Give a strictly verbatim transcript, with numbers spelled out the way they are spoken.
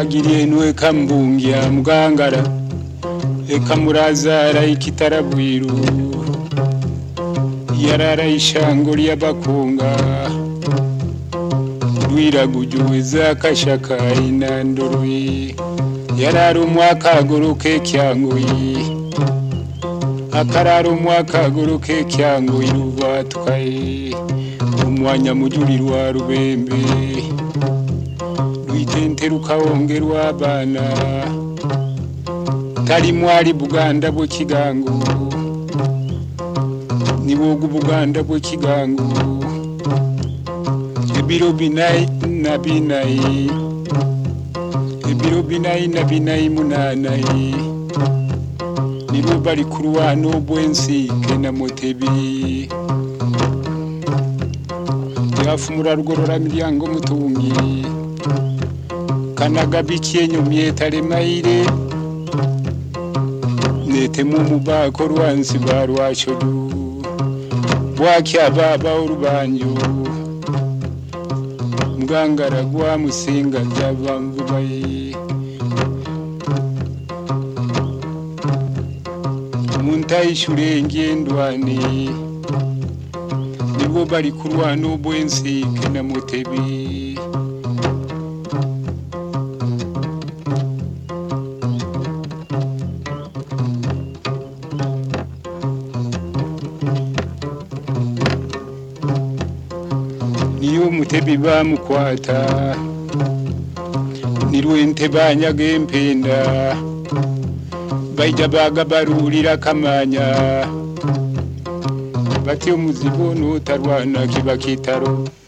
yagiriye nwe kambungia mugangara eka murazara ikitarabwiru yarara ishango lyabakunga rwiragujuweza kashaka inandurwi yarara umwaka guruke kyanguyi akarara umwaka guruke kyanguyi ruvatwaye umwanya mujurirwa rubembe rwitenteruka wongerwa abana tari mwari Buganda bwo kigangu niwogu Buganda bwo kigangu ebiro binayi na binayi ebiro binayi na binayi munanayi nibo bari kurwano bwensike na Mutebi yafumura rugorora miryango mutungi kanagabikiye nyumye taremaire nete mu mubako rwansi barwacho bwakya baba urubanyo mugangara gwa musinga byavamvubaye muntayi shurenge ndwani nibo bari kurwano bwensike na Mutebi niyo Mutebi bamukwata nirwente banyage mpenda baija bagabarurira kamanya bati umuzigo nutarwana kiba kitaro